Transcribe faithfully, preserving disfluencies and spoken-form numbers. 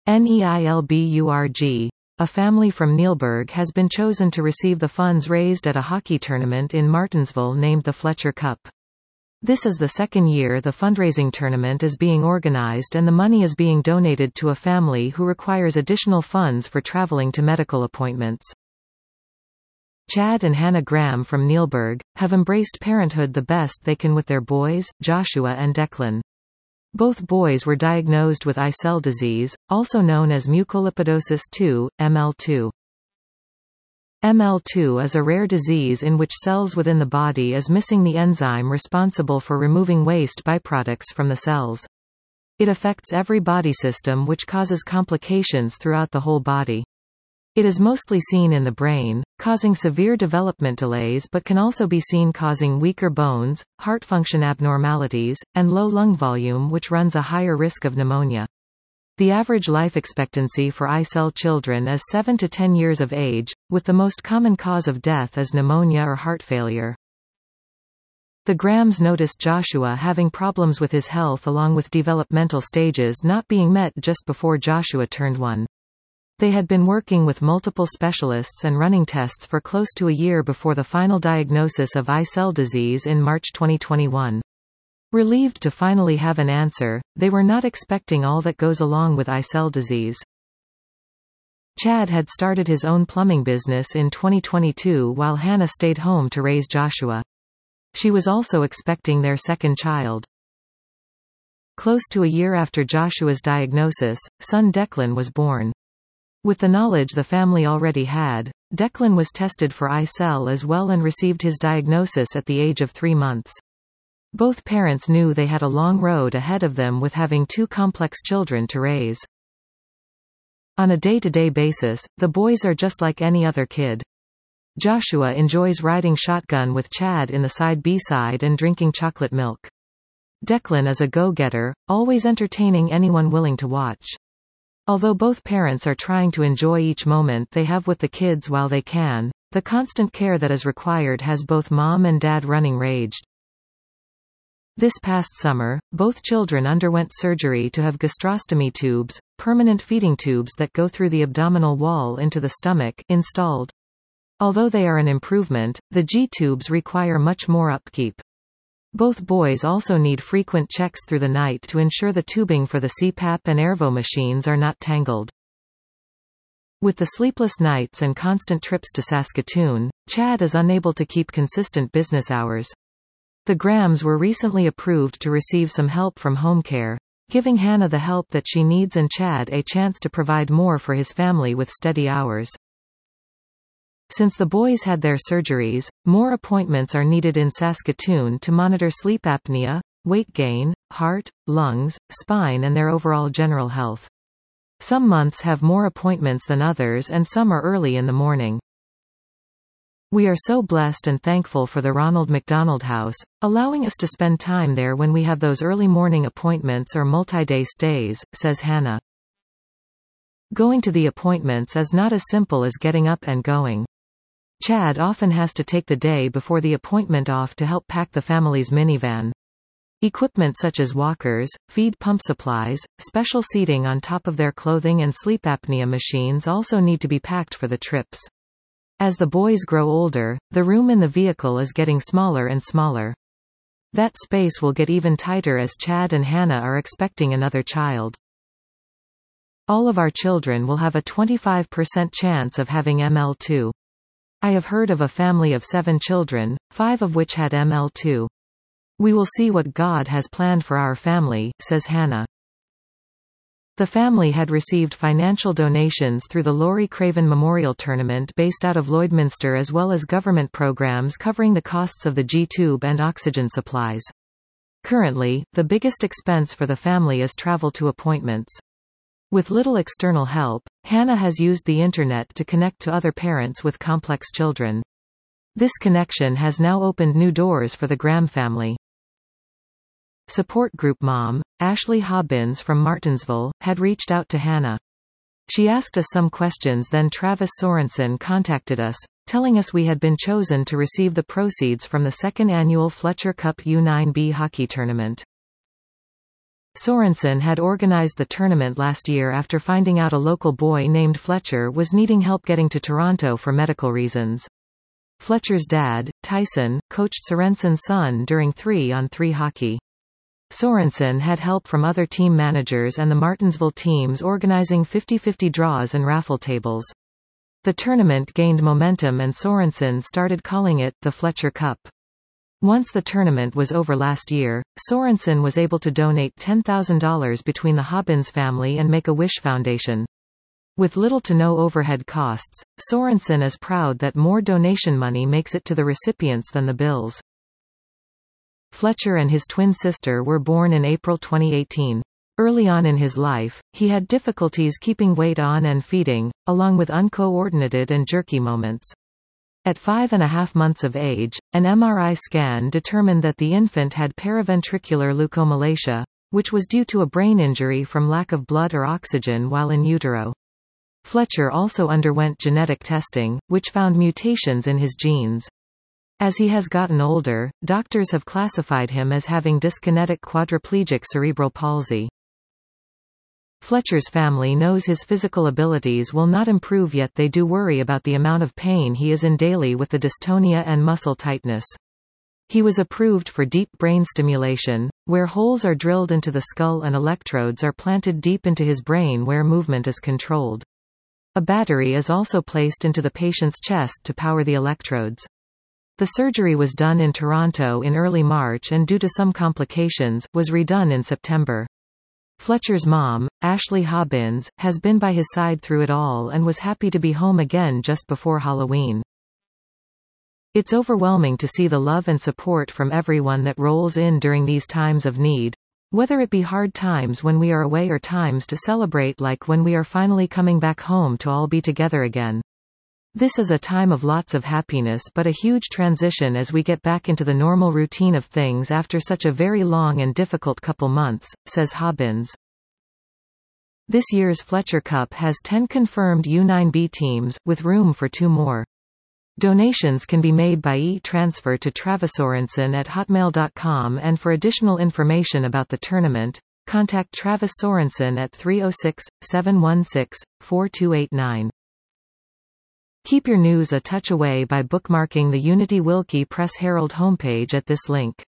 Neilburg. A family from Neilburg has been chosen to receive the funds raised at a hockey tournament in Martinsville named the Fletcher Cup. This is the second year the fundraising tournament is being organized, and the money is being donated to a family who requires additional funds for traveling to medical appointments. Chad and Hannah Graham from Neilburg have embraced parenthood the best they can with their boys, Joshua and Declan. Both boys were diagnosed with I C E L disease, also known as mucolipidosis two, M L two. M L two is a rare disease in which cells within the body is missing the enzyme responsible for removing waste byproducts from the cells. It affects every body system, which causes complications throughout the whole body. It is mostly seen in the brain, causing severe development delays, but can also be seen causing weaker bones, heart function abnormalities, and low lung volume, which runs a higher risk of pneumonia. The average life expectancy for I C E L children is seven to ten years of age, with the most common cause of death is pneumonia or heart failure. The Grahams noticed Joshua having problems with his health along with developmental stages not being met just before Joshua turned one. They had been working with multiple specialists and running tests for close to a year before the final diagnosis of I C E L disease in March twenty twenty-one. Relieved to finally have an answer, they were not expecting all that goes along with I C E L disease. Chad had started his own plumbing business in twenty twenty-two while Hannah stayed home to raise Joshua. She was also expecting their second child. Close to a year after Joshua's diagnosis, son Declan was born. With the knowledge the family already had, Declan was tested for I C E L as well and received his diagnosis at the age of three months. Both parents knew they had a long road ahead of them with having two complex children to raise. On a day-to-day basis, the boys are just like any other kid. Joshua enjoys riding shotgun with Chad in the side B-side and drinking chocolate milk. Declan is a go-getter, always entertaining anyone willing to watch. Although both parents are trying to enjoy each moment they have with the kids while they can, the constant care that is required has both mom and dad running raged. This past summer, both children underwent surgery to have gastrostomy tubes, permanent feeding tubes that go through the abdominal wall into the stomach, installed. Although they are an improvement, the G-tubes require much more upkeep. Both boys also need frequent checks through the night to ensure the tubing for the C PAP and Airvo machines are not tangled. With the sleepless nights and constant trips to Saskatoon, Chad is unable to keep consistent business hours. The Grahams were recently approved to receive some help from home care, giving Hannah the help that she needs and Chad a chance to provide more for his family with steady hours. Since the boys had their surgeries, more appointments are needed in Saskatoon to monitor sleep apnea, weight gain, heart, lungs, spine and their overall general health. Some months have more appointments than others and some are early in the morning. We are so blessed and thankful for the Ronald McDonald House, allowing us to spend time there when we have those early morning appointments or multi-day stays, says Hannah. Going to the appointments is not as simple as getting up and going. Chad often has to take the day before the appointment off to help pack the family's minivan. Equipment such as walkers, feed pump supplies, special seating on top of their clothing and sleep apnea machines also need to be packed for the trips. As the boys grow older, the room in the vehicle is getting smaller and smaller. That space will get even tighter as Chad and Hannah are expecting another child. All of our children will have a twenty-five percent chance of having M L two. I have heard of a family of seven children, five of which had M L two. We will see what God has planned for our family, says Hannah. The family had received financial donations through the Laurie Craven Memorial Tournament based out of Lloydminster as well as government programs covering the costs of the G-tube and oxygen supplies. Currently, the biggest expense for the family is travel to appointments. With little external help, Hannah has used the internet to connect to other parents with complex children. This connection has now opened new doors for the Graham family. Support group mom, Ashley Hobbins from Martinsville, had reached out to Hannah. She asked us some questions, then Travis Sorensen contacted us, telling us we had been chosen to receive the proceeds from the second annual Fletcher Cup U nine B hockey tournament. Sorensen had organized the tournament last year after finding out a local boy named Fletcher was needing help getting to Toronto for medical reasons. Fletcher's dad, Tyson, coached Sorensen's son during three on three hockey. Sorensen had help from other team managers and the Martinsville teams organizing fifty-fifty draws and raffle tables. The tournament gained momentum and Sorensen started calling it the Fletcher Cup. Once the tournament was over last year, Sorensen was able to donate ten thousand dollars between the Hobbins family and Make-A-Wish Foundation. With little to no overhead costs, Sorensen is proud that more donation money makes it to the recipients than the bills. Fletcher and his twin sister were born in April twenty eighteen. Early on in his life, he had difficulties keeping weight on and feeding, along with uncoordinated and jerky moments. At five and a half months of age, an M R I scan determined that the infant had paraventricular leukomalacia, which was due to a brain injury from lack of blood or oxygen while in utero. Fletcher also underwent genetic testing, which found mutations in his genes. As he has gotten older, doctors have classified him as having dyskinetic quadriplegic cerebral palsy. Fletcher's family knows his physical abilities will not improve, yet they do worry about the amount of pain he is in daily with the dystonia and muscle tightness. He was approved for deep brain stimulation, where holes are drilled into the skull and electrodes are planted deep into his brain where movement is controlled. A battery is also placed into the patient's chest to power the electrodes. The surgery was done in Toronto in early March and due to some complications, was redone in September. Fletcher's mom, Ashley Hobbins, has been by his side through it all and was happy to be home again just before Halloween. It's overwhelming to see the love and support from everyone that rolls in during these times of need. Whether it be hard times when we are away or times to celebrate like when we are finally coming back home to all be together again. This is a time of lots of happiness but a huge transition as we get back into the normal routine of things after such a very long and difficult couple months, says Hobbins. This year's Fletcher Cup has ten confirmed U nine B teams, with room for two more. Donations can be made by e-transfer to travissorensen at hotmail dot com, and for additional information about the tournament, contact Travis Sorensen at three oh six, seven one six, four two eight nine. Keep your news a touch away by bookmarking the Unity Wilkie Press Herald homepage at this link.